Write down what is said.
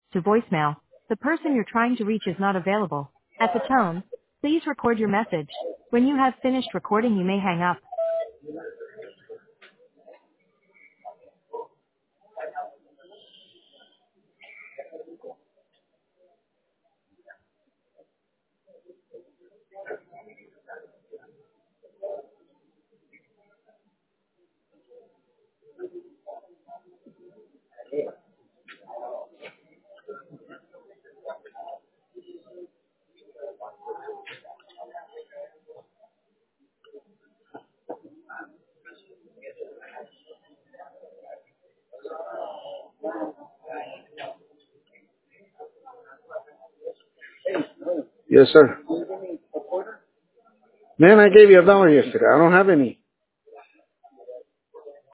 to voicemail. The person you're trying to reach is not available. At the tone, please record your message. When you have finished recording, you may hang up. Yes, sir. Man, I gave you $1 yesterday. I don't have any.